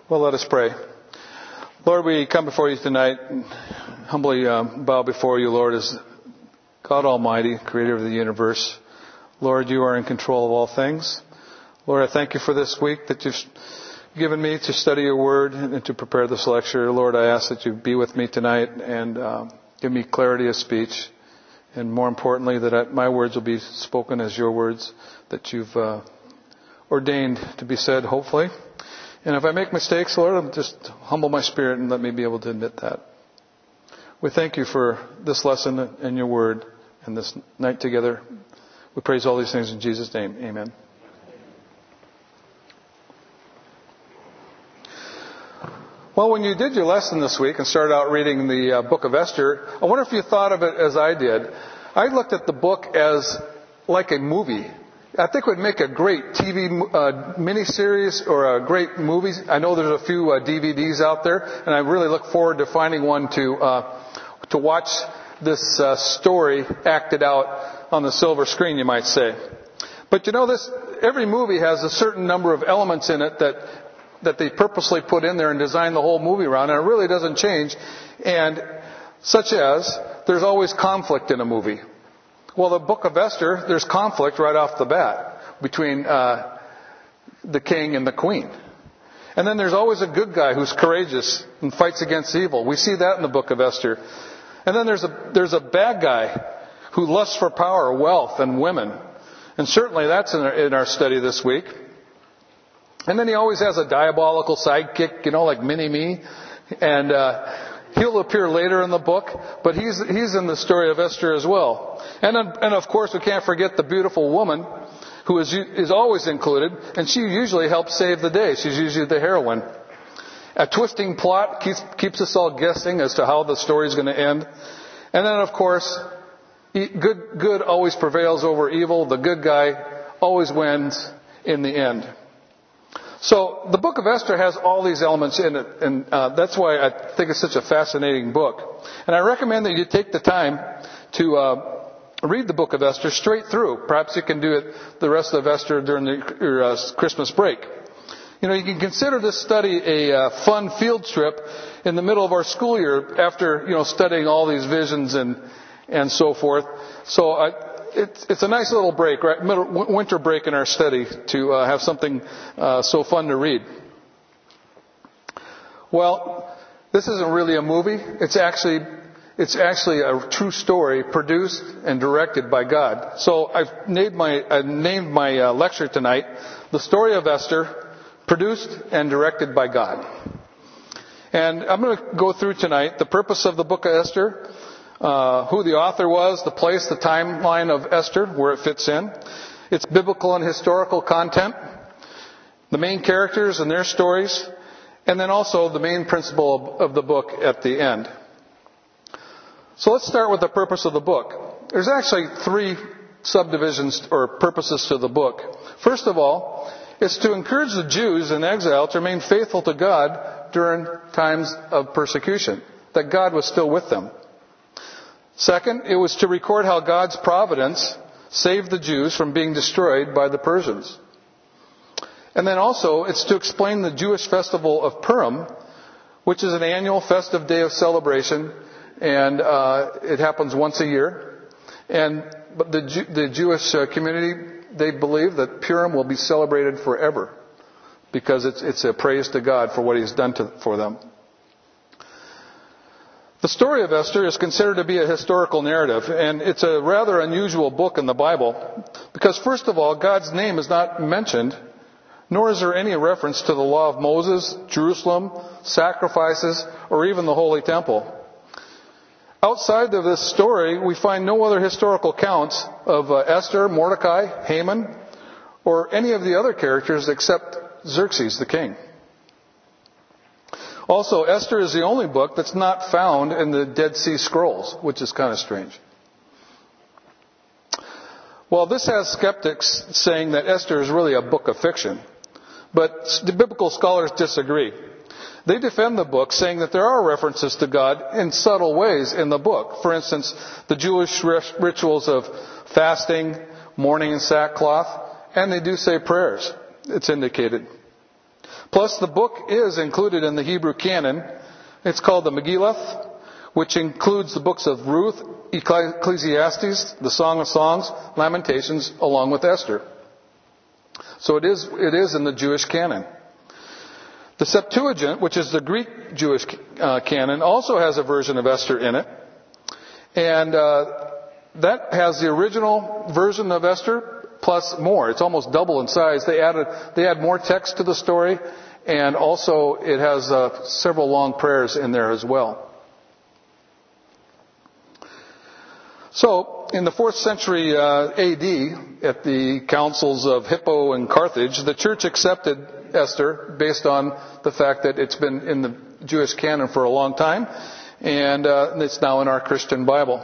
Well, let us pray. Lord, we come before you tonight and humbly bow before you, Lord, as God Almighty, creator of the universe. Lord, you are in control of all things. Lord, I thank you for this week that you've given me to study your word and to prepare this lecture. Lord, I ask that you be with me tonight and give me clarity of speech. And more importantly, that my words will be spoken as your words that you've ordained to be said, hopefully. And if I make mistakes, Lord, I'll just humble my spirit and let me be able to admit that. We thank you for this lesson and your word and this night together. We praise all these things in Jesus' name. Amen. Well, when you did your lesson this week and started out reading the book of Esther, I wonder if you thought of it as I did. I looked at the book as like a movie. I think it would make a great TV miniseries or a great movie. I know there's a few DVDs out there, and I really look forward to finding one to watch this story acted out on the silver screen, you might say. But you know, every movie has a certain number of elements in it that they purposely put in there and design the whole movie around, and it really doesn't change. And such as, there's always conflict in a movie. Well, the book of Esther, there's conflict right off the bat between the king and the queen. And then there's always a good guy who's courageous and fights against evil. We see that in the book of Esther. And then there's a bad guy who lusts for power, wealth, and women. And certainly that's in our study this week. And then he always has a diabolical sidekick, like Mini-Me. And he'll appear later in the book, but he's in the story of Esther as well. And of course, we can't forget the beautiful woman who is always included, and she usually helps save the day. She's usually the heroine. A twisting plot keeps us all guessing as to how the story is going to end. And then, of course, good always prevails over evil. The good guy always wins in the end. So the book of Esther has all these elements in it, and that's why I think it's such a fascinating book. And I recommend that you take the time to read the book of Esther straight through. Perhaps you can do it the rest of Esther during your Christmas break. You can consider this study a fun field trip in the middle of our school year after studying all these visions and so forth. So it's a nice little break, right? Winter break in our study to have something so fun to read. Well, this isn't really a movie. It's actually a true story produced and directed by God. So I've named my lecture tonight, The Story of Esther, Produced and Directed by God. And I'm going to go through tonight the purpose of the book of Esther, who the author was, the place, the timeline of Esther, where it fits in, its biblical and historical content, the main characters and their stories, and then also the main principle of the book at the end. So let's start with the purpose of the book. There's actually three subdivisions or purposes to the book. First of all, it's to encourage the Jews in exile to remain faithful to God during times of persecution, that God was still with them. Second, it was to record how God's providence saved the Jews from being destroyed by the Persians. And then also, it's to explain the Jewish festival of Purim, which is an annual festive day of celebration, and it happens once a year. But the Jewish community, they believe that Purim will be celebrated forever because it's a praise to God for what He's done for them. The story of Esther is considered to be a historical narrative, and it's a rather unusual book in the Bible because, first of all, God's name is not mentioned, nor is there any reference to the law of Moses, Jerusalem, sacrifices, or even the Holy Temple. Outside of this story, we find no other historical accounts of Esther, Mordecai, Haman, or any of the other characters except Xerxes, the king. Also, Esther is the only book that's not found in the Dead Sea Scrolls, which is kind of strange. Well, this has skeptics saying that Esther is really a book of fiction, but the biblical scholars disagree. They defend the book, saying that there are references to God in subtle ways in the book. For instance, the Jewish rituals of fasting, mourning in sackcloth, and they do say prayers. It's indicated. Plus, the book is included in the Hebrew canon. It's called the Megillah, which includes the books of Ruth, Ecclesiastes, the Song of Songs, Lamentations, along with Esther. So it is in the Jewish canon. The Septuagint, which is the Greek Jewish canon, also has a version of Esther in it. And that has the original version of Esther plus more. It's almost double in size. They add more text to the story, and also it has several long prayers in there as well. So, in the 4th century AD, at the councils of Hippo and Carthage, the church accepted Esther based on the fact that it's been in the Jewish canon for a long time, and it's now in our Christian Bible.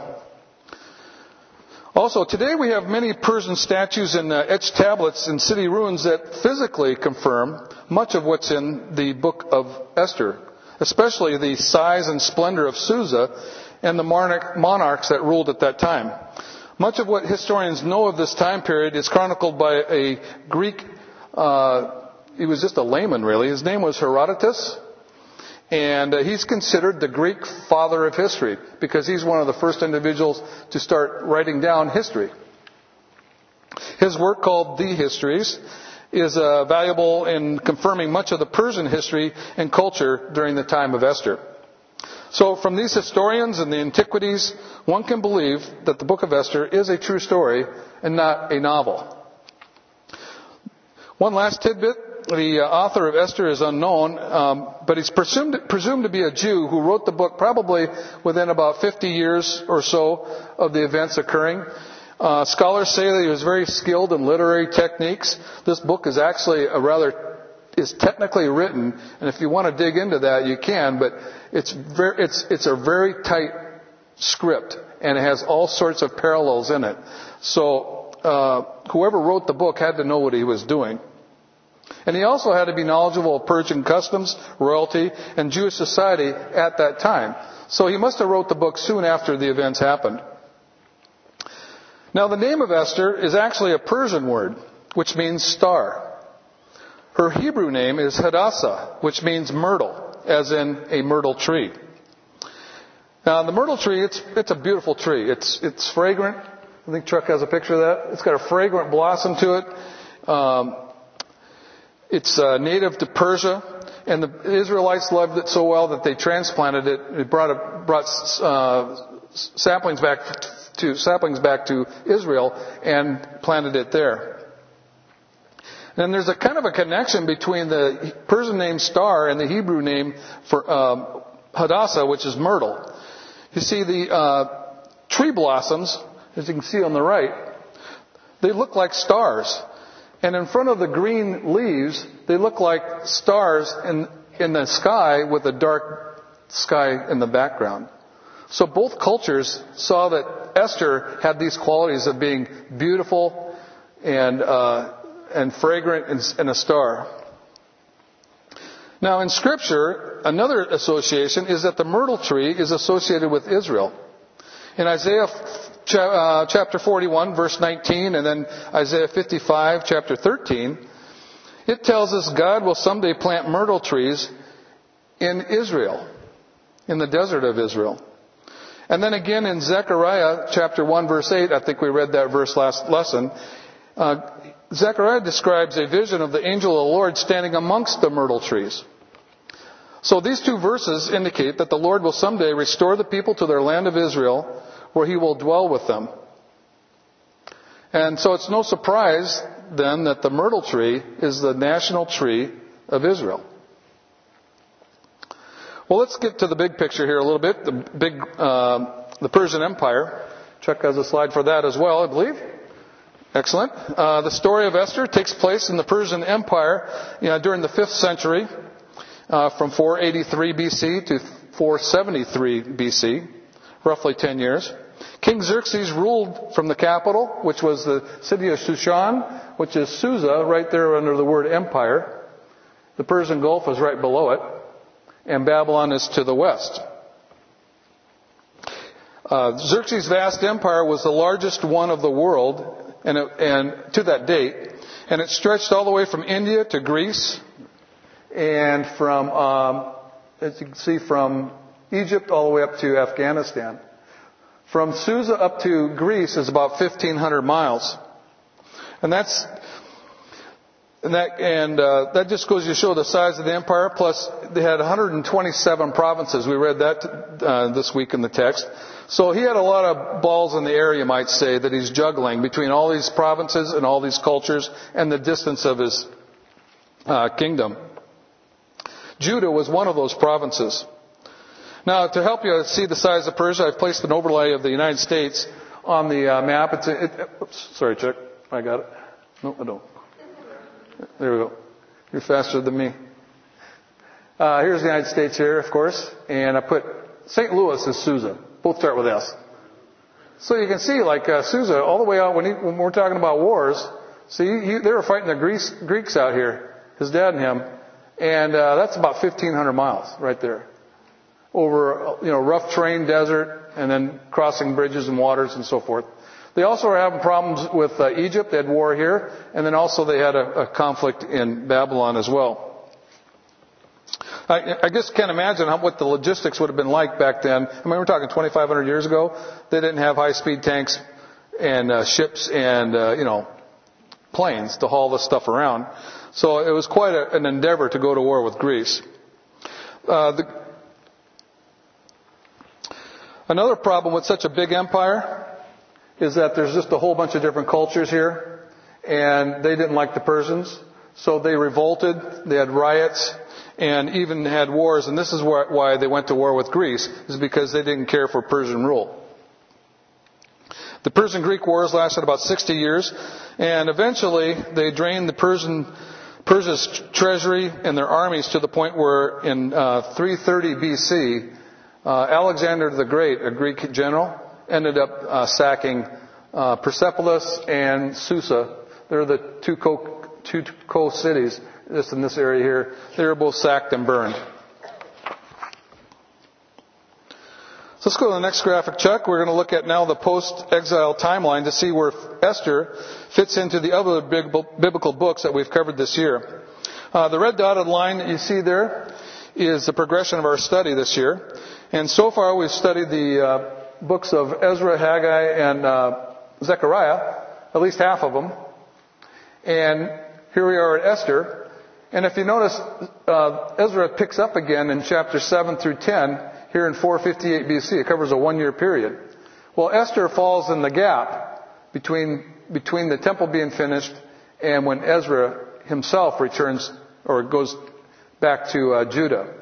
Also, today we have many Persian statues and etched tablets in city ruins that physically confirm much of what's in the book of Esther, especially the size and splendor of Susa and the monarchs that ruled at that time. Much of what historians know of this time period is chronicled by a Greek, he was just a layman really. His name was Herodotus, and he's considered the Greek father of history because he's one of the first individuals to start writing down history. His work, called The Histories, is valuable in confirming much of the Persian history and culture during the time of Esther. So from these historians and the antiquities, one can believe that the book of Esther is a true story and not a novel. One last tidbit. The author of Esther is unknown, but he's presumed to be a Jew who wrote the book probably within about 50 years or so of the events occurring. Scholars say that he was very skilled in literary techniques. This book is actually is technically written, and if you want to dig into that, you can, but it's a very tight script, and it has all sorts of parallels in it. So whoever wrote the book had to know what he was doing. And he also had to be knowledgeable of Persian customs, royalty, and Jewish society at that time. So he must have wrote the book soon after the events happened. Now, the name of Esther is actually a Persian word, which means star. Her Hebrew name is Hadassah, which means myrtle, as in a myrtle tree. Now, the myrtle tree, it's a beautiful tree. It's fragrant. I think Chuck has a picture of that. It's got a fragrant blossom to it. It's native to Persia, and the Israelites loved it so well that they transplanted it. It brought saplings back to Israel and planted it there. And there's a kind of a connection between the Persian name star and the Hebrew name for Hadassah, which is myrtle. You see, the tree blossoms, as you can see on the right, they look like stars. And in front of the green leaves, they look like stars in the sky with a dark sky in the background. So both cultures saw that Esther had these qualities of being beautiful and fragrant and a star. Now in Scripture, another association is that the myrtle tree is associated with Israel. In Isaiah chapter 41, verse 19, and then Isaiah 55, chapter 13, it tells us God will someday plant myrtle trees in Israel, in the desert of Israel. And then again in Zechariah chapter 1, verse 8, I think we read that verse last lesson, Zechariah describes a vision of the angel of the Lord standing amongst the myrtle trees. So these two verses indicate that the Lord will someday restore the people to their land of Israel, where He will dwell with them. And so it's no surprise then that the myrtle tree is the national tree of Israel. Well, let's get to the big picture here a little bit. The Persian Empire. Chuck has a slide for that as well, I believe. Excellent. The story of Esther takes place in the Persian Empire during the 5th century, from 483 BC to 473 BC, roughly 10 years. King Xerxes ruled from the capital, which was the city of Shushan, which is Susa, right there under the word empire. The Persian Gulf is right below it, and Babylon is to the west. Xerxes' vast empire was the largest one of the world, and to that date, and it stretched all the way from India to Greece, and from, as you can see, from Egypt all the way up to Afghanistan. From Susa up to Greece is about 1,500 miles. And that just goes to show the size of the empire. Plus, they had 127 provinces. We read that this week in the text. So he had a lot of balls in the air, you might say, that he's juggling between all these provinces and all these cultures and the distance of his kingdom. Judah was one of those provinces. Now, to help you see the size of Persia, I've placed an overlay of the United States on the map. Oops, sorry, Chuck. I got it. No, I don't. There we go. You're faster than me. Here's the United States here, of course. And I put St. Louis as Susa. Both start with S. So you can see, like, Susa, all the way out, when we're talking about wars, see, they were fighting the Greeks out here, his dad and him. And that's about 1,500 miles right there. Over, rough terrain, desert, and then crossing bridges and waters and so forth. They also were having problems with Egypt. They had war here. And then also they had a conflict in Babylon as well. I just can't imagine what the logistics would have been like back then. I mean, we're talking 2,500 years ago. They didn't have high-speed tanks and ships and, planes to haul this stuff around. So it was quite an endeavor to go to war with Greece. Another problem with such a big empire is that there's just a whole bunch of different cultures here, and they didn't like the Persians, so they revolted, they had riots, and even had wars, and this is why they went to war with Greece, is because they didn't care for Persian rule. The Persian-Greek wars lasted about 60 years, and eventually they drained Persia's treasury and their armies to the point where in 330 BC, Alexander the Great, a Greek general, ended up sacking Persepolis and Susa. They're the two coast cities just in this area here. They were both sacked and burned. So let's go to the next graphic, Chuck. We're going to look at now the post-exile timeline to see where Esther fits into the other biblical books that we've covered this year. The red dotted line that you see there is the progression of our study this year. And so far we've studied the books of Ezra, Haggai, and Zechariah, at least half of them. And here we are at Esther. And if you notice, Ezra picks up again in chapter 7 through 10 here in 458 BC. It covers a 1-year period. Well, Esther falls in the gap between the temple being finished and when Ezra himself returns or goes back to Judah.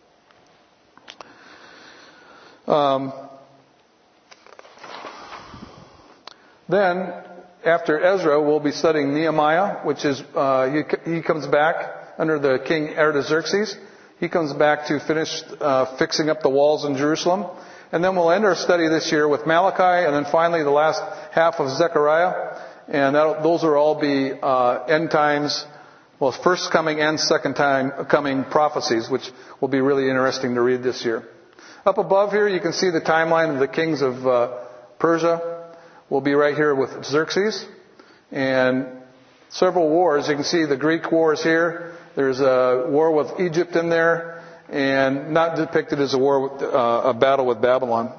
Then, after Ezra, we'll be studying Nehemiah, which is, he comes back under the king Artaxerxes. He comes back to finish fixing up the walls in Jerusalem. And then we'll end our study this year with Malachi, and then finally the last half of Zechariah. And those will all be end times, well, first coming and second time coming prophecies, which will be really interesting to read this year. Up above here, you can see the timeline of the kings of Persia. We'll be right here with Xerxes. And several wars. You can see the Greek wars here. There's a war with Egypt in there. And not depicted as a war, a battle with Babylon.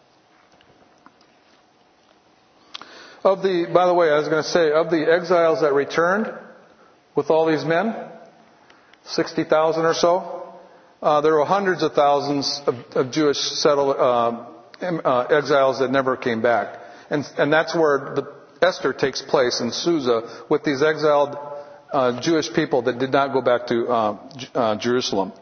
By the way, I was going to say, of the exiles that returned with all these men, 60,000 or so, there were hundreds of thousands of Jewish exiles that never came back. And that's where Esther takes place in Susa with these exiled Jewish people that did not go back to Jerusalem.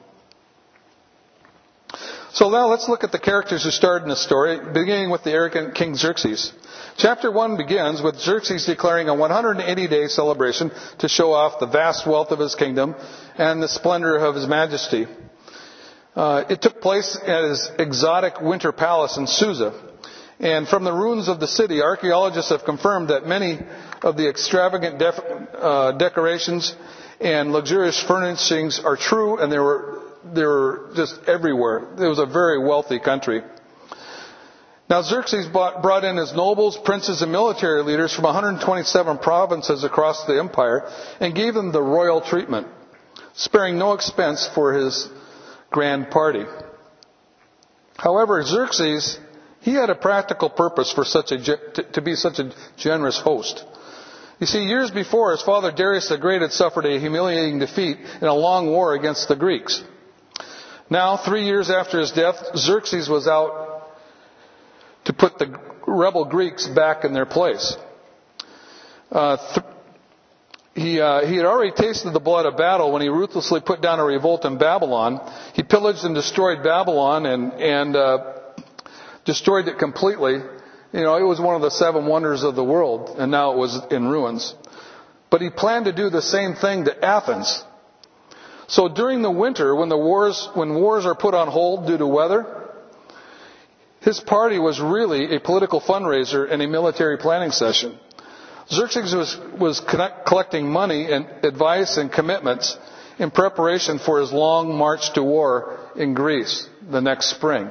So now let's look at the characters who starred in the story, beginning with the arrogant King Xerxes. Chapter 1 begins with Xerxes declaring a 180-day celebration to show off the vast wealth of his kingdom and the splendor of his majesty. It took place at his exotic winter palace in Susa. And from the ruins of the city, archaeologists have confirmed that many of the extravagant decorations and luxurious furnishings are true, and they were just everywhere. It was a very wealthy country. Now Xerxes brought in his nobles, princes, and military leaders from 127 provinces across the empire and gave them the royal treatment. sparing no expense for his grand party. However, Xerxes, he had a practical purpose for to be such a generous host. You see, years before, his father Darius the Great had suffered a humiliating defeat in a long war against the Greeks. Now, 3 years after his death, Xerxes was out to put the rebel Greeks back in their place. He had already tasted the blood of battle when he ruthlessly put down a revolt in Babylon. He pillaged and destroyed Babylon and destroyed it completely. You know, it was one of the 7 wonders of the world, and now it was in ruins. But he planned to do the same thing to Athens. So during the winter, when wars are put on hold due to weather, his party was really a political fundraiser and a military planning session. Xerxes was collecting money and advice and commitments in preparation for his long march to war in Greece the next spring.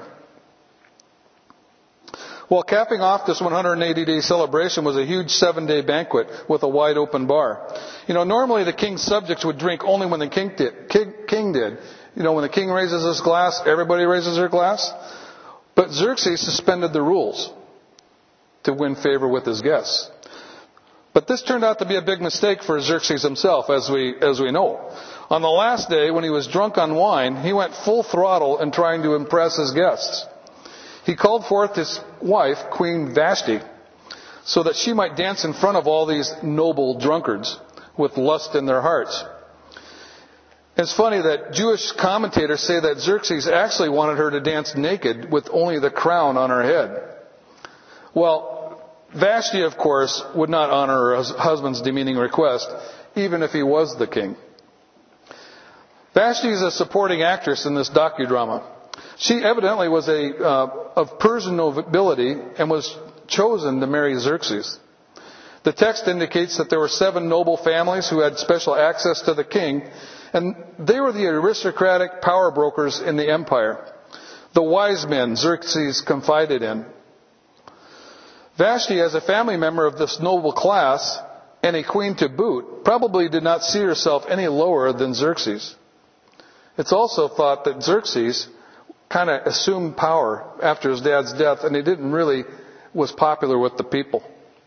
Well, capping off this 180-day celebration was a huge 7-day banquet with a wide open bar. You know, normally the king's subjects would drink only when the king did. You know, when the king raises his glass, everybody raises their glass. But Xerxes suspended the rules to win favor with his guests. But this turned out to be a big mistake for Xerxes himself, as we know. On the last day, when he was drunk on wine, he went full throttle in trying to impress his guests. He called forth his wife, Queen Vashti, so that she might dance in front of all these noble drunkards with lust in their hearts. It's funny that Jewish commentators say that Xerxes actually wanted her to dance naked with only the crown on her head. Well, Vashti, of course, would not honor her husband's demeaning request, even if he was the king. Vashti is a supporting actress in this docudrama. She evidently was of Persian nobility and was chosen to marry Xerxes. The text indicates that there were 7 noble families who had special access to the king, and they were the aristocratic power brokers in the empire, the wise men Xerxes confided in. Vashti, as a family member of this noble class and a queen to boot, probably did not see herself any lower than Xerxes. It's also thought that Xerxes kind of assumed power after his dad's death, and he didn't really was popular with the people.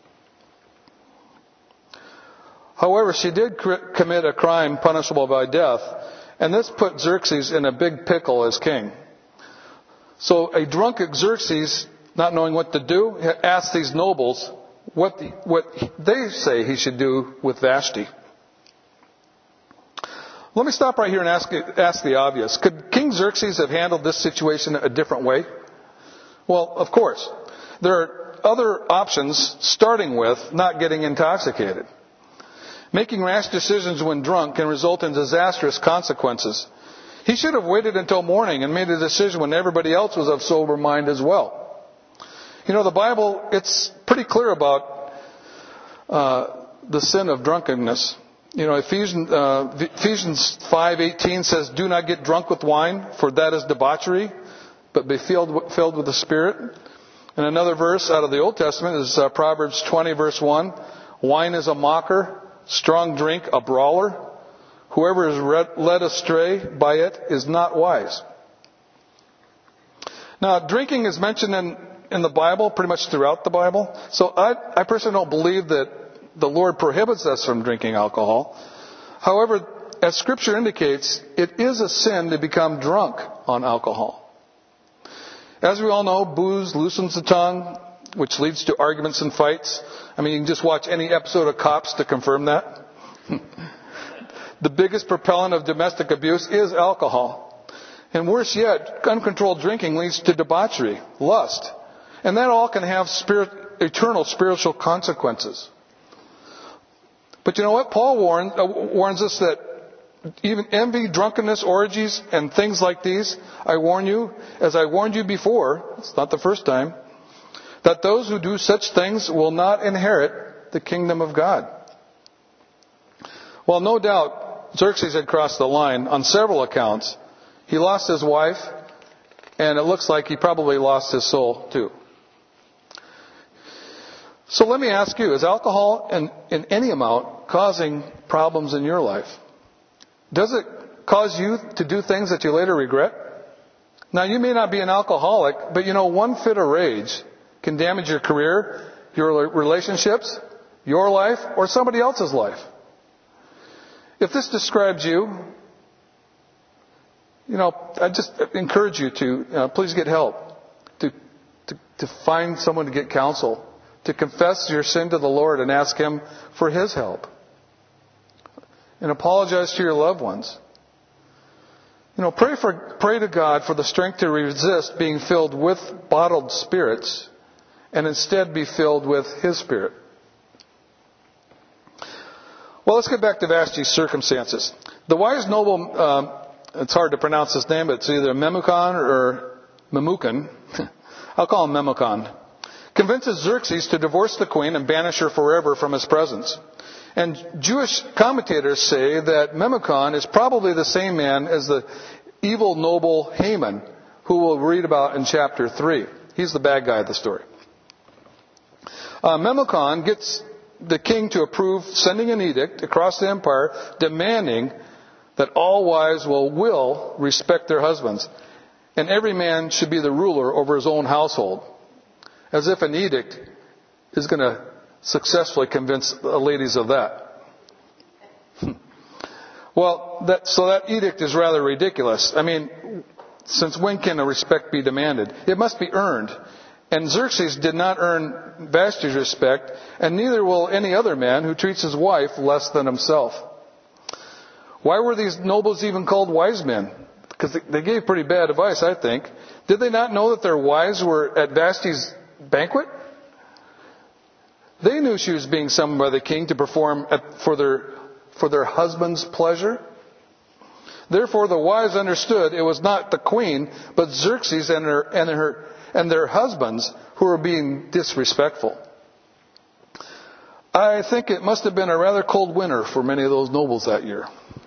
However, she did commit a crime punishable by death, and this put Xerxes in a big pickle as king. So a drunk Xerxes, not knowing what to do, asked these nobles what they say he should do with Vashti. Let me stop right here and ask the obvious. Could King Xerxes have handled this situation a different way? Well, of course. There are other options, starting with not getting intoxicated. Making rash decisions when drunk can result in disastrous consequences. He should have waited until morning and made a decision when everybody else was of sober mind as well. You know, the Bible, it's pretty clear about the sin of drunkenness. You know, Ephesians 5:18 says, "Do not get drunk with wine, for that is debauchery, but be filled with the Spirit." And another verse out of the Old Testament is Proverbs 20, verse 1. "Wine is a mocker, strong drink a brawler. Whoever is led astray by it is not wise." Now, drinking is mentioned in the Bible, pretty much throughout the Bible. So I personally don't believe that the Lord prohibits us from drinking alcohol. However, as Scripture indicates, it is a sin to become drunk on alcohol. As we all know, booze loosens the tongue, which leads to arguments and fights. I mean, you can just watch any episode of Cops to confirm that. The biggest propellant of domestic abuse is alcohol. And worse yet, uncontrolled drinking leads to debauchery, lust. And that all can have eternal spiritual consequences. But you know what? Paul warns us that even envy, drunkenness, orgies, and things like these, I warn you, as I warned you before, it's not the first time, that those who do such things will not inherit the kingdom of God. Well, no doubt, Xerxes had crossed the line on several accounts. He lost his wife, and it looks like he probably lost his soul too. So let me ask you, is alcohol in any amount causing problems in your life? Does it cause you to do things that you later regret? Now, you may not be an alcoholic, but one fit of rage can damage your career, your relationships, your life, or somebody else's life. If this describes you, I just encourage you to please get help, to find someone to get counsel, to confess your sin to the Lord and ask Him for His help. And apologize to your loved ones. Pray to God for the strength to resist being filled with bottled spirits and instead be filled with His Spirit. Well, let's get back to Vashti's circumstances. The wise noble, it's hard to pronounce his name, but it's either Memucan or Memucan. I'll call him Memucan. Convinces Xerxes to divorce the queen and banish her forever from his presence. And Jewish commentators say that Memucan is probably the same man as the evil noble Haman, who we'll read about in chapter 3. He's the bad guy of the story. Memucan gets the king to approve sending an edict across the empire demanding that all wives will respect their husbands, and every man should be the ruler over his own household. As if an edict is going to successfully convince the ladies of that. Well, that edict is rather ridiculous. I mean, since when can a respect be demanded? It must be earned. And Xerxes did not earn Vashti's respect, and neither will any other man who treats his wife less than himself. Why were these nobles even called wise men? Because they gave pretty bad advice, I think. Did they not know that their wives were at Vashti's banquet? They knew she was being summoned by the king to perform for their husband's pleasure. Therefore, the wise understood it was not the queen, but Xerxes and their husbands who were being disrespectful. I think it must have been a rather cold winter for many of those nobles that year.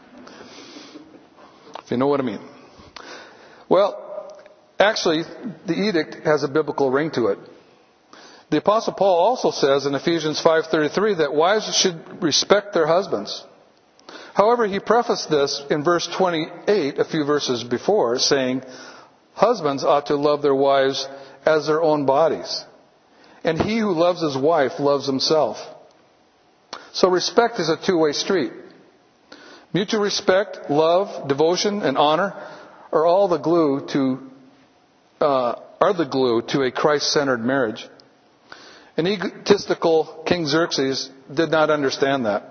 If you know what I mean. Well, actually, the edict has a biblical ring to it. The Apostle Paul also says in Ephesians 5:33 that wives should respect their husbands. However, he prefaced this in verse 28, a few verses before, saying, husbands ought to love their wives as their own bodies. And he who loves his wife loves himself. So respect is a two-way street. Mutual respect, love, devotion, and honor are the glue to a Christ-centered marriage. An egotistical King Xerxes did not understand that.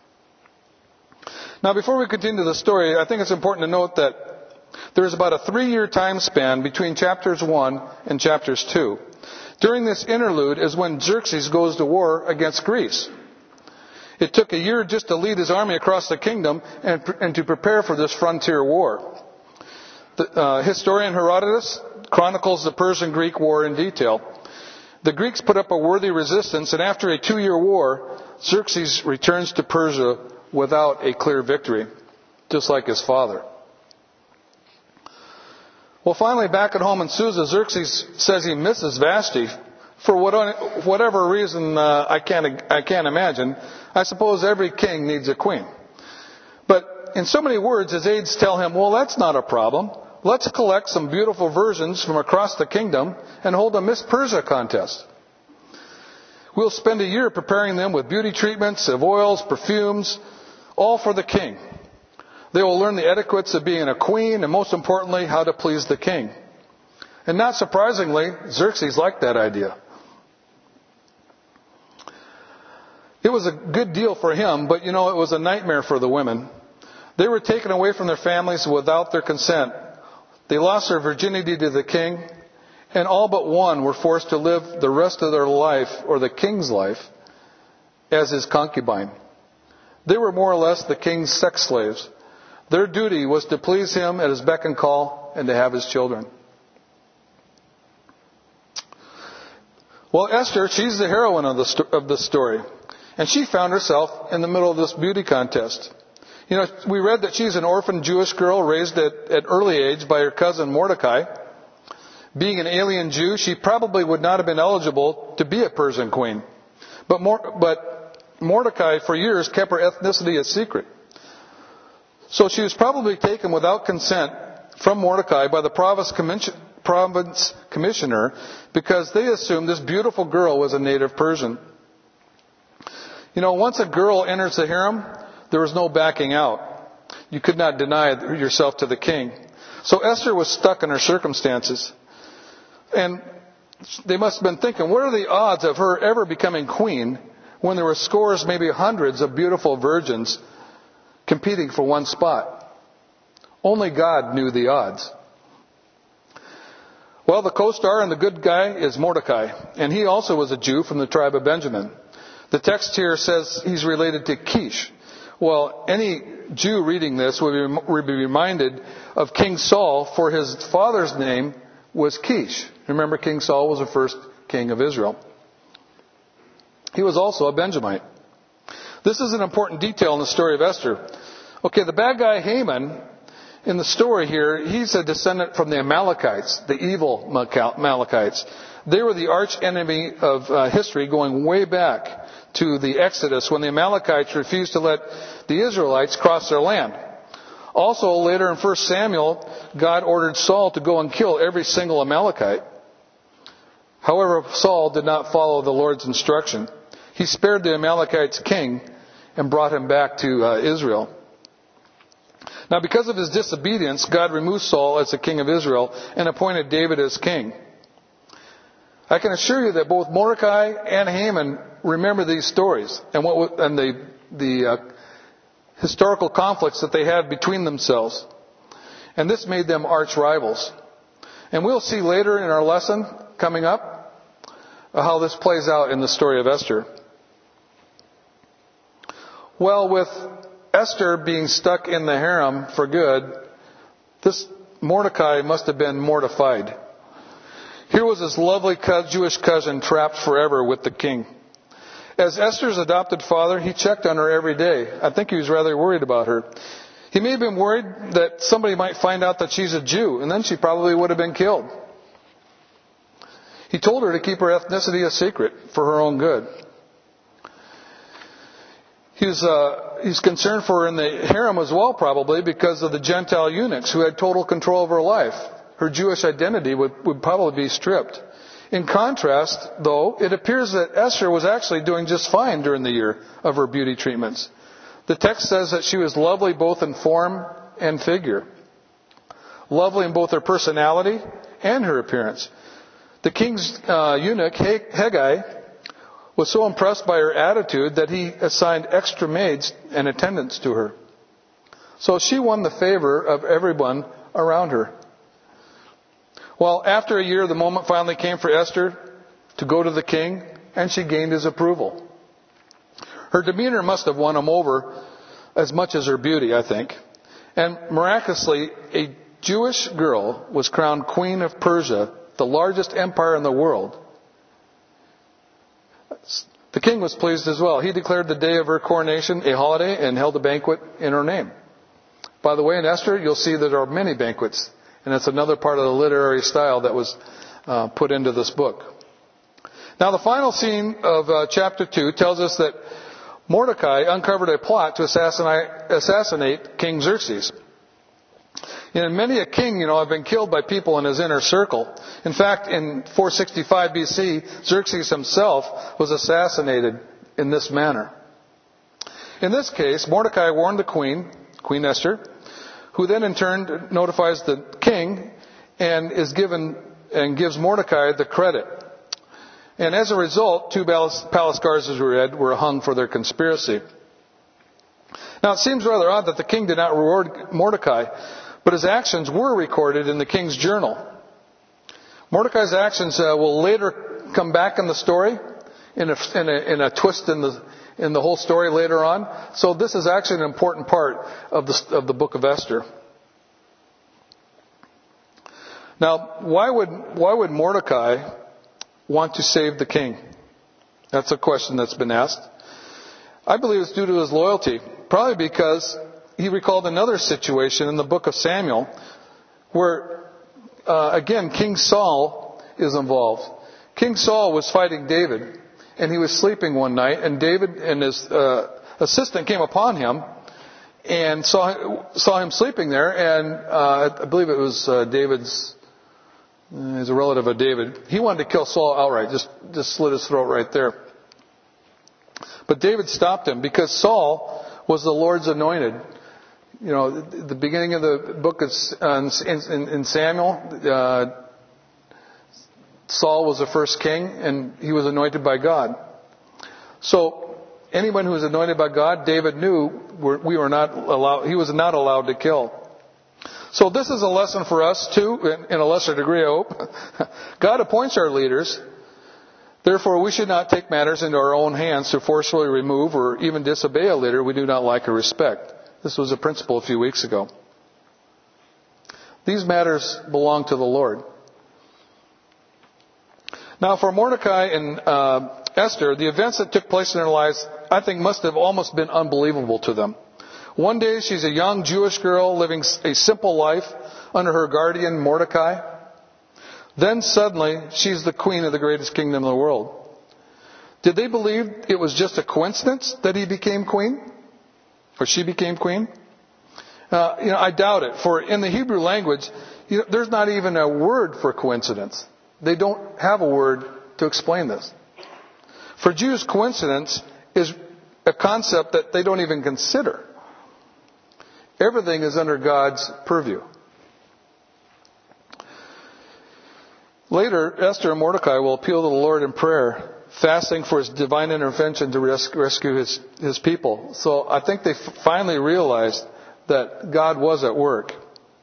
Now, before we continue the story, I think it's important to note that there is about a 3-year time span between chapters 1 and chapters 2. During this interlude is when Xerxes goes to war against Greece. It took a year just to lead his army across the kingdom and to prepare for this frontier war. The historian Herodotus chronicles the Persian-Greek war in detail. The Greeks put up a worthy resistance, and after a 2-year war, Xerxes returns to Persia without a clear victory, just like his father. Well, finally, back at home in Susa, Xerxes says he misses Vashti for whatever reason I can't imagine. I suppose every king needs a queen. But in so many words, his aides tell him, well, that's not a problem. Let's collect some beautiful virgins from across the kingdom and hold a Miss Persia contest. We'll spend a year preparing them with beauty treatments, of oils, perfumes, all for the king. They will learn the etiquettes of being a queen and, most importantly, how to please the king. And not surprisingly, Xerxes liked that idea. It was a good deal for him, but it was a nightmare for the women. They were taken away from their families without their consent. They lost their virginity to the king, and all but one were forced to live the rest of their life, or the king's life, as his concubine. They were more or less the king's sex slaves. Their duty was to please him at his beck and call and to have his children. Well, Esther, she's the heroine of the story. And she found herself in the middle of this beauty contest. We read that she's an orphan Jewish girl raised at early age by her cousin Mordecai. Being an alien Jew, she probably would not have been eligible to be a Persian queen. But Mordecai, for years, kept her ethnicity a secret. So she was probably taken without consent from Mordecai by the province commissioner because they assumed this beautiful girl was a native Persian. You know, once a girl enters the harem, there was no backing out. You could not deny yourself to the king. So Esther was stuck in her circumstances. And they must have been thinking, what are the odds of her ever becoming queen when there were scores, maybe hundreds of beautiful virgins competing for one spot? Only God knew the odds. Well, the co-star and the good guy is Mordecai, and he also was a Jew from the tribe of Benjamin. The text here says he's related to Kish. Well, any Jew reading this would be reminded of King Saul, for his father's name was Kish. Remember, King Saul was the first king of Israel. He was also a Benjamite. This is an important detail in the story of Esther. Okay, the bad guy Haman, in the story here, he's a descendant from the Amalekites, the evil Amalekites. They were the arch enemy of history going way back to the Exodus when the Amalekites refused to let the Israelites cross their land. Also, later in 1 Samuel, God ordered Saul to go and kill every single Amalekite. However, Saul did not follow the Lord's instruction. He spared the Amalekites' king and brought him back to Israel. Now, because of his disobedience, God removed Saul as the king of Israel and appointed David as king. I can assure you that both Mordecai and Haman remember these stories and the historical conflicts that they had between themselves. And this made them arch rivals. And we'll see later in our lesson coming up how this plays out in the story of Esther. Well, with Esther being stuck in the harem for good, this Mordecai must have been mortified. Here was his lovely Jewish cousin trapped forever with the king. As Esther's adopted father, he checked on her every day. I think he was rather worried about her. He may have been worried that somebody might find out that she's a Jew, and then she probably would have been killed. He told her to keep her ethnicity a secret for her own good. He's concerned for her in the harem as well, probably, because of the Gentile eunuchs who had total control of her life. Her Jewish identity would probably be stripped. In contrast, though, it appears that Esther was actually doing just fine during the year of her beauty treatments. The text says that she was lovely both in form and figure. Lovely in both her personality and her appearance. The king's eunuch, Hegai, was so impressed by her attitude that he assigned extra maids and attendants to her. So she won the favor of everyone around her. Well, after a year, the moment finally came for Esther to go to the king, and she gained his approval. Her demeanor must have won him over as much as her beauty, I think. And miraculously, a Jewish girl was crowned Queen of Persia, the largest empire in the world. The king was pleased as well. He declared the day of her coronation a holiday and held a banquet in her name. By the way, in Esther, you'll see that there are many banquets. And it's another part of the literary style that was put into this book. Now, the final scene of chapter 2 tells us that Mordecai uncovered a plot to assassinate King Xerxes. And many a king, have been killed by people in his inner circle. In fact, in 465 BC, Xerxes himself was assassinated in this manner. In this case, Mordecai warned the Queen Esther, who then in turn notifies the king and gives Mordecai the credit. And as a result, 2 palace guards, as we read, were hung for their conspiracy. Now, it seems rather odd that the king did not reward Mordecai, but his actions were recorded in the king's journal. Mordecai's actions will later come back in the story in a twist in the whole story later on. So this is actually an important part of the book of Esther. Now, why would Mordecai want to save the king? That's a question that's been asked. I believe it's due to his loyalty, probably because he recalled another situation in the book of Samuel where, again, King Saul is involved. King Saul was fighting David, and he was sleeping one night, and David and his assistant came upon him, and saw him sleeping there, and I believe it was David's. He's a relative of David. He wanted to kill Saul outright, just slit his throat right there. But David stopped him because Saul was the Lord's anointed. You know, the beginning of the book in Samuel, Saul was the first king, and he was anointed by God. So anyone who was anointed by God, David knew he was not allowed to kill. So this is a lesson for us too, in a lesser degree, I hope. God appoints our leaders. Therefore, we should not take matters into our own hands to forcefully remove or even disobey a leader we do not like or respect. This was a principle a few weeks ago. These matters belong to the Lord. Now, for Mordecai and Esther, the events that took place in their lives, I think, must have almost been unbelievable to them. One day, she's a young Jewish girl living a simple life under her guardian, Mordecai. Then suddenly, she's the queen of the greatest kingdom in the world. Did they believe it was just a coincidence that he became queen? Or she became queen? I doubt it. For in the Hebrew language, there's not even a word for coincidence. They don't have a word to explain this. For Jews, coincidence is a concept that they don't even consider. Everything is under God's purview. Later, Esther and Mordecai will appeal to the Lord in prayer, fasting for His divine intervention to rescue His people. So I think they finally realized that God was at work.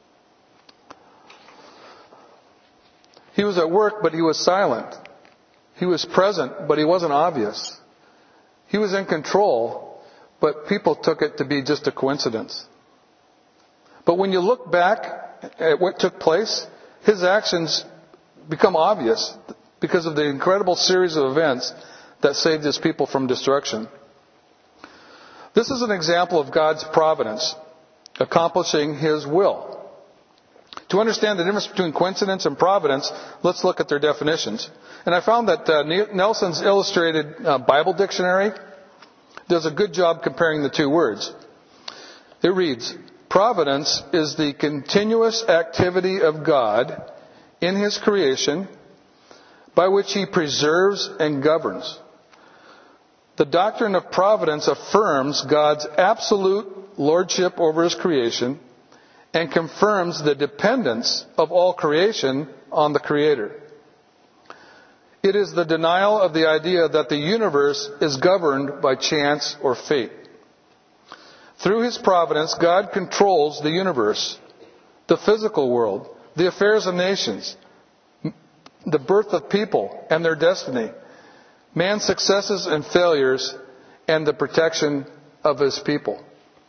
He was at work, but He was silent. He was present, but He wasn't obvious. He was in control, but people took it to be just a coincidence. But when you look back at what took place, His actions become obvious because of the incredible series of events that saved His people from destruction. This is an example of God's providence accomplishing His will. To understand the difference between coincidence and providence, let's look at their definitions. And I found that Nelson's Illustrated Bible Dictionary does a good job comparing the two words. It reads, "Providence is the continuous activity of God in His creation by which He preserves and governs. The doctrine of providence affirms God's absolute lordship over His creation and confirms the dependence of all creation on the Creator. It is the denial of the idea that the universe is governed by chance or fate. Through His providence, God controls the universe, the physical world, the affairs of nations, the birth of people and their destiny, man's successes and failures, and the protection of His people."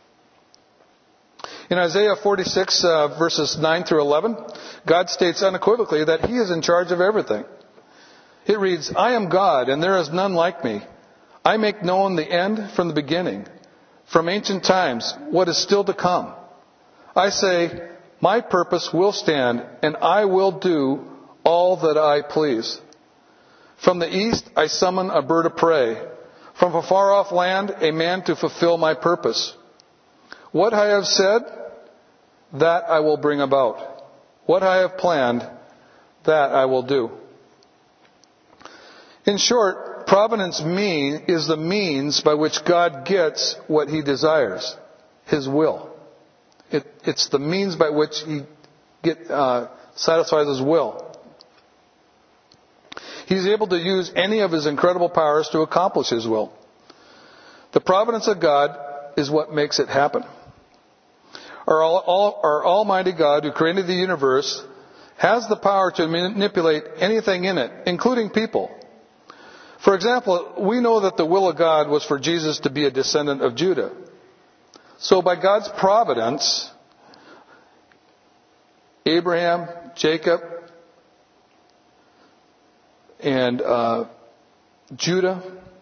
In Isaiah 46, verses 9 through 11, God states unequivocally that He is in charge of everything. It reads, "I am God, and there is none like me. I make known the end from the beginning, from ancient times, what is still to come. I say, my purpose will stand, and I will do all that I please. From the east I summon a bird of prey, from a far-off land a man to fulfill my purpose. What I have said, that I will bring about. What I have planned, that I will do." In short, providence is the means by which God gets what He desires, His will. It's the means by which He satisfies His will. He's able to use any of His incredible powers to accomplish His will. The providence of God is what makes it happen. Our Almighty God, who created the universe, has the power to manipulate anything in it, including people. For example, we know that the will of God was for Jesus to be a descendant of Judah. So by God's providence, Abraham, Jacob, and Judah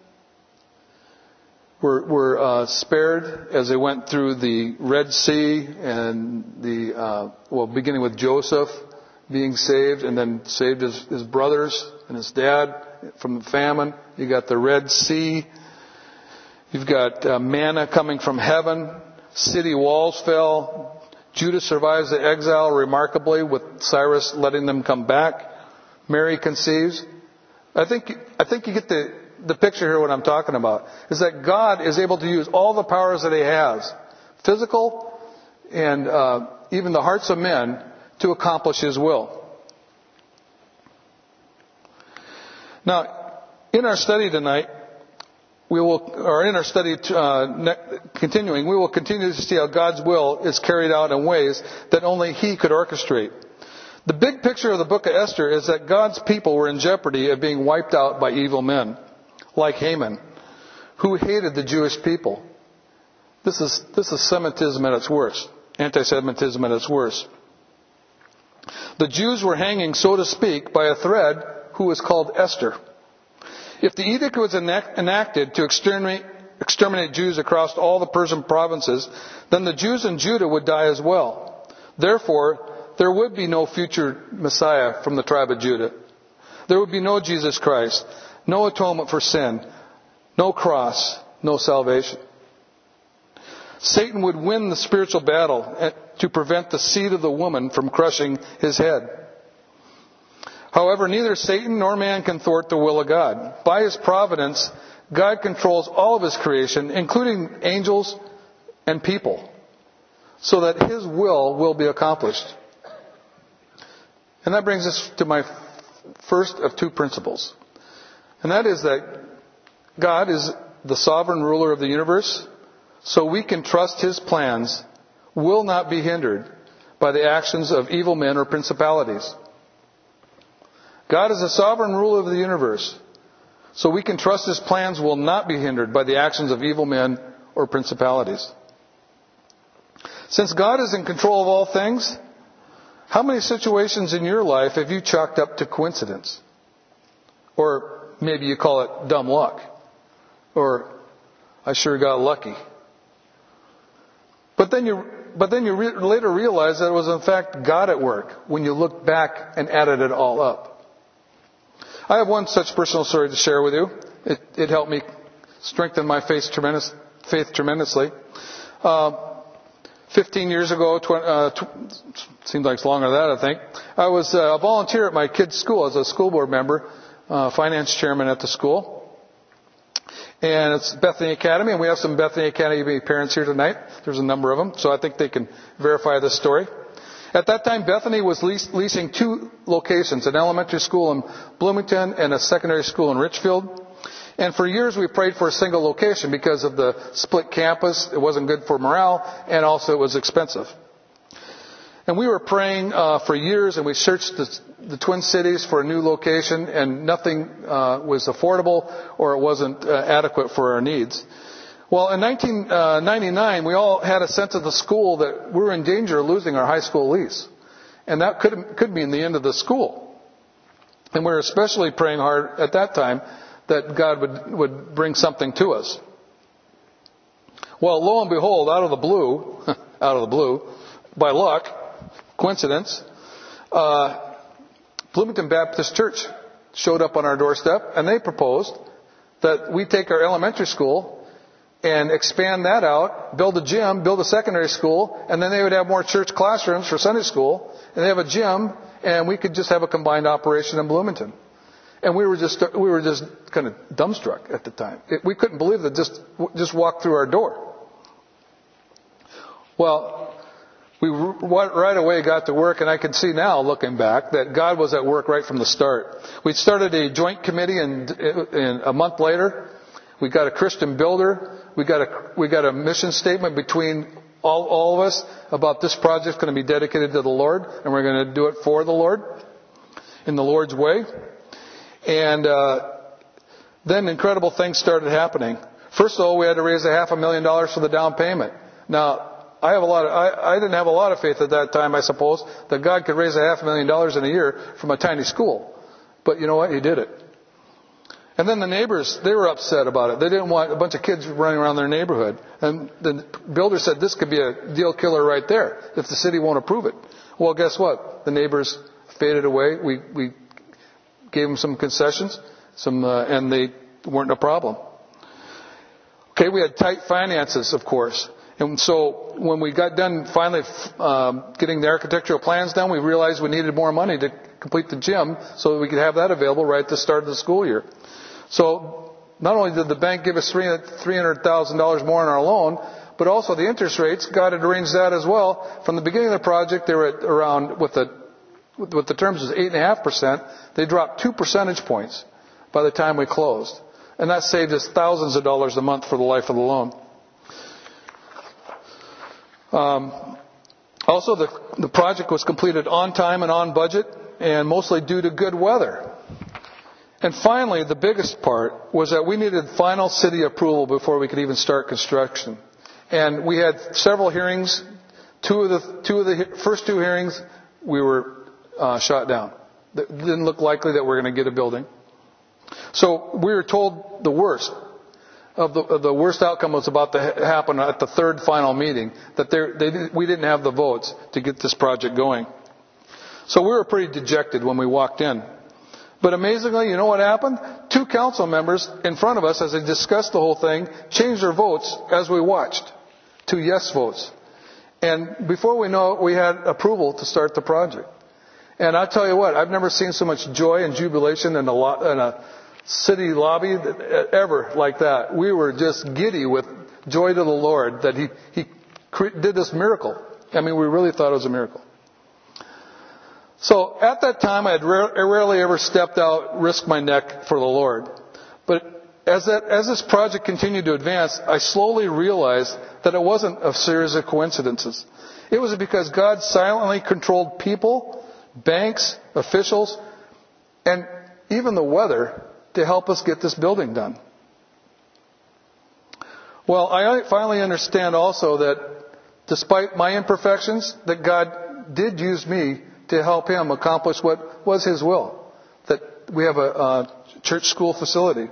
were spared as they went through the Red Sea and beginning with Joseph being saved and then saved his brothers and his dad from the famine. You got the Red Sea. You've got manna coming from heaven City walls fell. Judah survives the exile remarkably, with Cyrus letting them come back. Mary conceives. I think you get the picture here. What I'm talking about is that God is able to use all the powers that He has, physical and even the hearts of men, to accomplish His will. Now, in our study tonight, continuing, we will continue to see how God's will is carried out in ways that only He could orchestrate. The big picture of the book of Esther is that God's people were in jeopardy of being wiped out by evil men, like Haman, who hated the Jewish people. This is Semitism at its worst, anti-Semitism at its worst. The Jews were hanging, so to speak, by a thread, who was called Esther. If the edict was enacted to exterminate Jews across all the Persian provinces, then the Jews in Judah would die as well. Therefore, there would be no future Messiah from the tribe of Judah. There would be no Jesus Christ, no atonement for sin, no cross, no salvation. Satan would win the spiritual battle to prevent the seed of the woman from crushing his head. However, neither Satan nor man can thwart the will of God. By His providence, God controls all of His creation, including angels and people, so that His will be accomplished. And that brings us to my first of two principles. And that is that God is the sovereign ruler of the universe, so we can trust His plans will not be hindered by the actions of evil men or principalities. God is the sovereign ruler of the universe, so we can trust His plans will not be hindered by the actions of evil men or principalities. Since God is in control of all things, how many situations in your life have you chalked up to coincidence? Or maybe you call it dumb luck. Or, I sure got lucky. But then you later realize that it was in fact God at work when you look back and added it all up. I have one such personal story to share with you. It helped me strengthen my faith tremendously. 15 years ago, seems like it's longer than that, I think, I was a volunteer at my kid's school as a school board member, finance chairman at the school. And it's Bethany Academy, and we have some Bethany Academy parents here tonight. There's a number of them, so I think they can verify this story. At that time, Bethany was leasing two locations, an elementary school in Bloomington and a secondary school in Richfield. And for years we prayed for a single location because of the split campus. It wasn't good for morale, and also it was expensive. And we were praying for years, and we searched the Twin Cities for a new location, and nothing was affordable or it wasn't adequate for our needs. Well, in 1999, we all had a sense of the school that we were in danger of losing our high school lease. And that could mean the end of the school. And we were especially praying hard at that time that God would bring something to us. Well, lo and behold, out of the blue, by luck, coincidence, Bloomington Baptist Church showed up on our doorstep, and they proposed that we take our elementary school and expand that out, build a gym, build a secondary school, and then they would have more church classrooms for Sunday school, and they have a gym, and we could just have a combined operation in Bloomington. And we were just kind of dumbstruck at the time. We couldn't believe that just walked through our door. Well, we right away got to work, and I can see now, looking back, that God was at work right from the start. We started a joint committee, and a month later, we got a Christian builder. We got a mission statement between all of us about this project's going to be dedicated to the Lord, and we're going to do it for the Lord, in the Lord's way. And then incredible things started happening. First of all, we had to raise $500,000 for the down payment. Now, I didn't have a lot of faith at that time, I suppose, that God could raise $500,000 in a year from a tiny school. But you know what? He did it. And then the neighbors, they were upset about it. They didn't want a bunch of kids running around their neighborhood. And the builder said this could be a deal killer right there if the city won't approve it. Well, guess what? The neighbors faded away. We gave them some concessions, and they weren't a problem. Okay, we had tight finances, of course. And so when we got done finally getting the architectural plans done, we realized we needed more money to complete the gym so that we could have that available right at the start of the school year. So not only did the bank give us $300,000 more on our loan, but also the interest rates, God had arranged that as well. From the beginning of the project, they were at around, with the terms was 8.5%. They dropped 2 percentage points by the time we closed. And that saved us thousands of dollars a month for the life of the loan. Also, the project was completed on time and on budget, and mostly due to good weather. And finally, the biggest part was that we needed final city approval before we could even start construction. And we had several hearings. Two of the first two hearings, we were shot down. It didn't look likely that we were going to get a building. So we were told the worst. The worst outcome was about to happen at the third final meeting, that we didn't have the votes to get this project going. So we were pretty dejected when we walked in. But amazingly, you know what happened? 2 council members in front of us, as they discussed the whole thing, changed their votes as we watched. 2 yes votes. And before we know it, we had approval to start the project. And I'll tell you what, I've never seen so much joy and jubilation in a city lobby ever like that. We were just giddy with joy to the Lord that He did this miracle. I mean, we really thought it was a miracle. So at that time, I had rarely ever stepped out, risked my neck for the Lord. But as this project continued to advance, I slowly realized that it wasn't a series of coincidences. It was because God silently controlled people, banks, officials, and even the weather to help us get this building done. Well, I finally understand also that despite my imperfections, that God did use me to help Him accomplish what was His will, that we have a church school facility.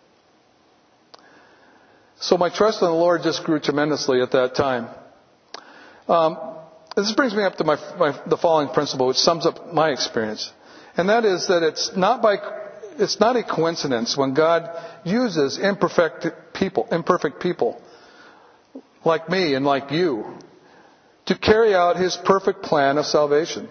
So my trust in the Lord just grew tremendously at that time. This brings me up to the following principle, which sums up my experience. And that is that it's not a coincidence when God uses imperfect people like me and like you to carry out His perfect plan of salvation.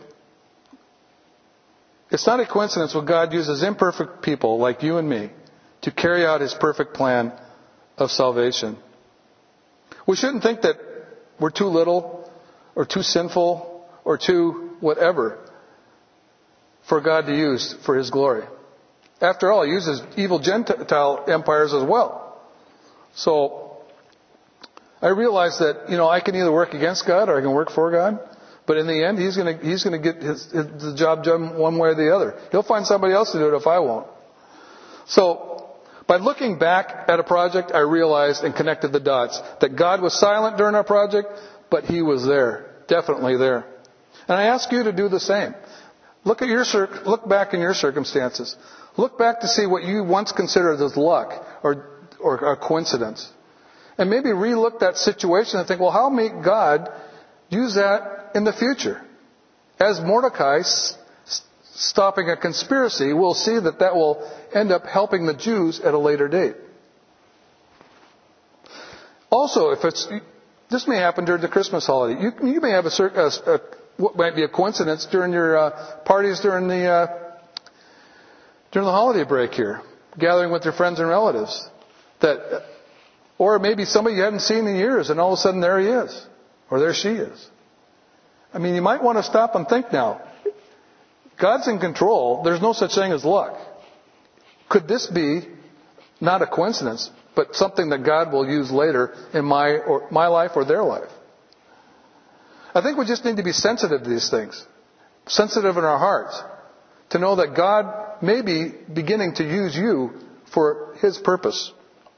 It's not a coincidence when God uses imperfect people like you and me to carry out His perfect plan of salvation. We shouldn't think that we're too little or too sinful or too whatever for God to use for His glory. After all, He uses evil Gentile empires as well. So I realize that, I can either work against God or I can work for God. But in the end, He's going to get the job done one way or the other. He'll find somebody else to do it if I won't. So by looking back at a project, I realized and connected the dots that God was silent during our project, but He was there, definitely there. And I ask you to do the same. Look back in your circumstances. Look back to see what you once considered as luck or a coincidence. And maybe relook that situation and think, well, how may God use that in the future? As Mordecai stopping a conspiracy, we'll see that will end up helping the Jews at a later date. Also, this may happen during the Christmas holiday. You may have what might be a coincidence during your parties during the holiday break here, gathering with your friends and relatives. Or maybe somebody you haven't seen in years, and all of a sudden there he is, or there she is. I mean, you might want to stop and think now. God's in control. There's no such thing as luck. Could this be not a coincidence, but something that God will use later in my life or their life? I think we just need to be sensitive to these things. Sensitive in our hearts. To know that God may be beginning to use you for His purpose.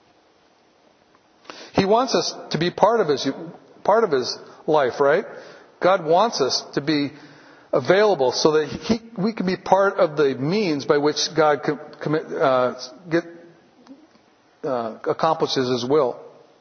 He wants us to be part of His life, right? God wants us to be available so that we can be part of the means by which God accomplishes His will.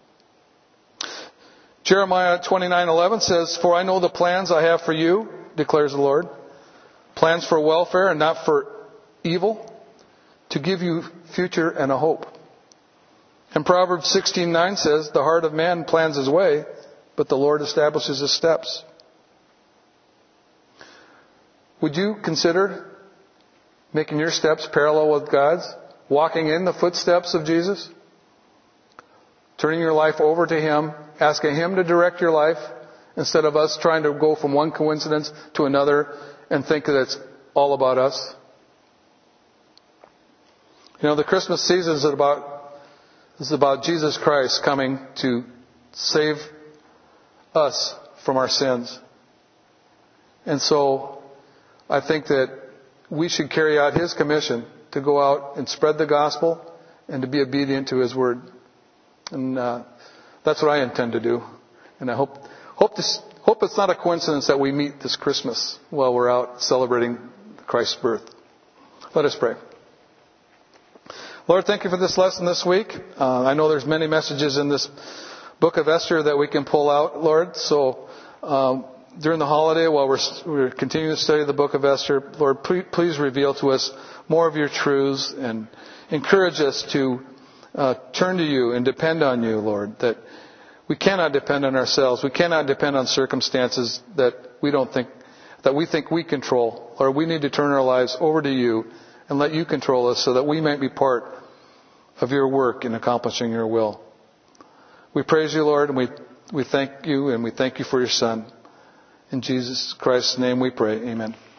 Jeremiah 29:11 says, "For I know the plans I have for you, declares the Lord, plans for welfare and not for evil, to give you future and a hope." And Proverbs 16:9 says, "The heart of man plans his way, but the Lord establishes his steps. Would you consider making your steps parallel with God's? Walking in the footsteps of Jesus? Turning your life over to him, asking him to direct your life, instead of us trying to go from one coincidence to another and think that it's all about us? You know, the Christmas season is about Jesus Christ coming to save us from our sins. And so I think that we should carry out his commission to go out and spread the gospel and to be obedient to his word. And that's what I intend to do. And I hope it's not a coincidence that we meet this Christmas while we're out celebrating Christ's birth. Let us pray. Lord, thank you for this lesson this week. I know there's many messages in this book of Esther that we can pull out, Lord. So during the holiday, while we're continuing to study the book of Esther, Lord, please reveal to us more of your truths and encourage us to turn to you and depend on you, Lord. That we cannot depend on ourselves. We cannot depend on circumstances that we think we control. Lord, we need to turn our lives over to you and let you control us so that we might be part of your work in accomplishing your will. We praise you, Lord, and we thank you, and we thank you for your Son. In Jesus Christ's name we pray. Amen.